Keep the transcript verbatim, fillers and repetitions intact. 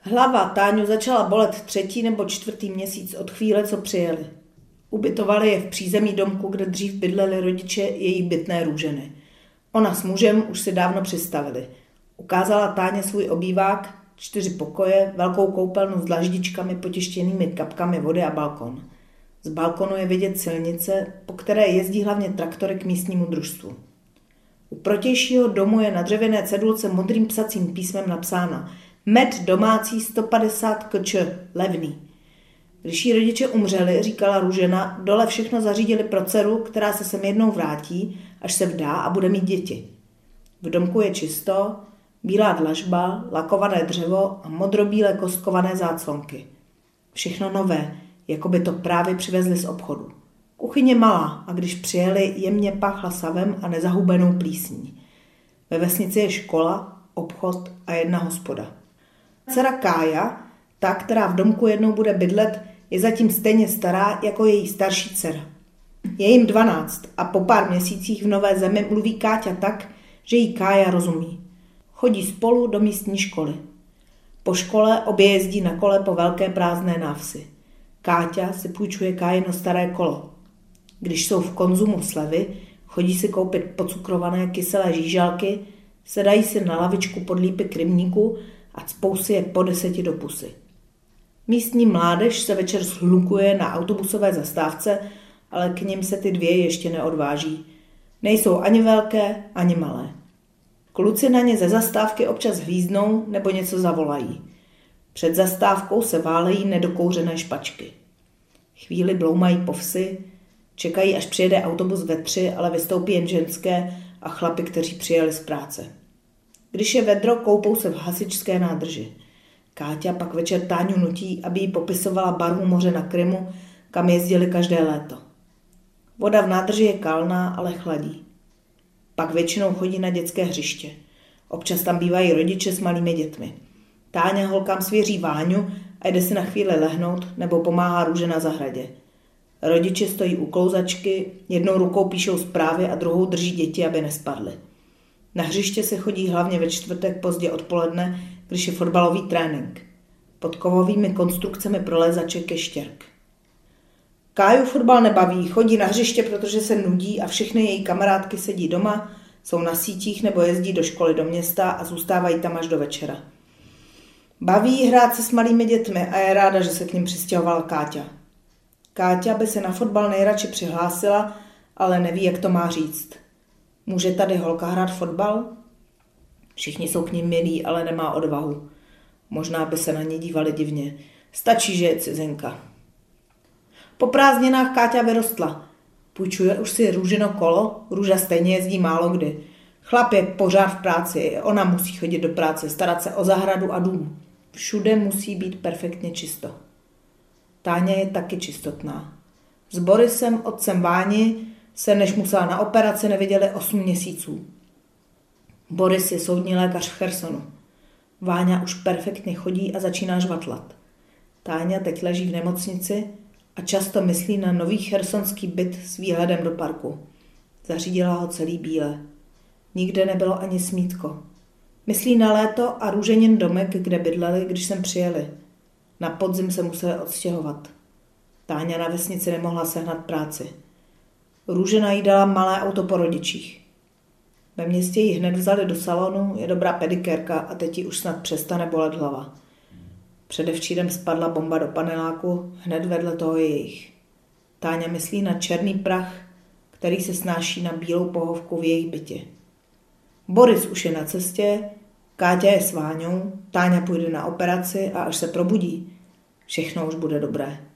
Hlava Táňu začala bolet třetí nebo čtvrtý měsíc od chvíle, co přijeli. Ubytovali je v přízemí domku, kde dřív bydleli rodiče její bytné Růženy. Ona s mužem už si dávno přistavili. Ukázala Táně svůj obývák, čtyři pokoje, velkou koupelnu s dlaždičkami, potištěnými kapkami vody a balkon. Z balkonu je vidět silnice, po které jezdí hlavně traktory k místnímu družstvu. U protějšího domu je na dřevěné cedulce modrým psacím písmem napsáno med domácí sto padesát kč, levný. Když jí rodiče umřeli, říkala Růžena, dole všechno zařídili pro dceru, která se sem jednou vrátí, až se vdá a bude mít děti. V domku je čisto, bílá dlažba, lakované dřevo a modrobílé kostkované záclonky. Všechno nové, jako by to právě přivezli z obchodu. Kuchyně malá a když přijeli, jemně páchla savem a nezahubenou plísní. Ve vesnici je škola, obchod a jedna hospoda. Dcera Kája, ta, která v domku jednou bude bydlet, je zatím stejně stará jako její starší dcera. Je jim dvanáct a po pár měsících v nové zemi mluví Káťa tak, že jí Kája rozumí. Chodí spolu do místní školy. Po škole obě jezdí na kole po velké prázdné návsi. Káťa si půjčuje Kájino staré kolo. Když jsou v konzumu slevy, chodí si koupit pocukrované kyselé žížalky, sedají si na lavičku pod lípy k rybníku a cpou si je po deseti do pusy. Místní mládež se večer shlukuje na autobusové zastávce, ale k nim se ty dvě ještě neodváží. Nejsou ani velké, ani malé. Kluci na ně ze zastávky občas hvízdnou nebo něco zavolají. Před zastávkou se válejí nedokouřené špačky. Chvíli bloumají po vsi, čekají, až přijede autobus ve tři, ale vystoupí jen ženské a chlapi, kteří přijeli z práce. Když je vedro, koupou se v hasičské nádrži. Káťa pak večer Táňu nutí, aby jí popisovala barvu moře na Krymu, kam jezdili každé léto. Voda v nádrži je kalná, ale chladí. Pak většinou chodí na dětské hřiště. Občas tam bývají rodiče s malými dětmi. Táňa holkám svěří Váňu a jde si na chvíli lehnout nebo pomáhá Růže na zahradě. Rodiče stojí u klouzačky, jednou rukou píšou zprávy a druhou drží děti, aby nespadly. Na hřiště se chodí hlavně ve čtvrtek pozdě odpoledne, když je fotbalový trénink. Pod kovovými konstrukcemi prolézaček je štěrk. Káju fotbal nebaví, chodí na hřiště, protože se nudí a všechny její kamarádky sedí doma, jsou na sítích nebo jezdí do školy do města a zůstávají tam až do večera. Baví hrát se s malými dětmi a je ráda, že se k nim přistěhovala Káťa. Káťa by se na fotbal nejradši přihlásila, ale neví, jak to má říct. Může tady holka hrát fotbal? Všichni jsou k ním milí, ale nemá odvahu. Možná by se na ně dívali divně. Stačí, že je cizinka. Po prázdninách Káťa vyrostla. Půjčuje už si Růžino kolo, Růža stejně jezdí málo kdy. Chlap je pořád v práci, ona musí chodit do práce, starat se o zahradu a dům. Všude musí být perfektně čisto. Táňa je taky čistotná. S Borisem, otcem Váni, se než musela na operaci neviděli osm měsíců. Boris je soudní lékař v Chersonu. Váňa už perfektně chodí a začíná žvatlat. Táňa teď leží v nemocnici a často myslí na nový chersonský byt s výhledem do parku. Zařídila ho celý bíle. Nikde nebylo ani smítko. Myslí na léto a Růženin domek, kde bydleli, když sem přijeli. Na podzim se museli odstěhovat. Táňa na vesnici nemohla sehnat práci. Růžena jí dala malé auto po rodičích. Ve městě ji hned vzali do salonu, je dobrá pedikérka a teď ji už snad přestane bolet hlava. Předevčírem spadla bomba do paneláku, hned vedle toho je jejich. Táňa myslí na černý prach, který se snáší na bílou pohovku v jejich bytě. Boris už je na cestě, Káťa je s Váňou, Táňa půjde na operaci a až se probudí, všechno už bude dobré.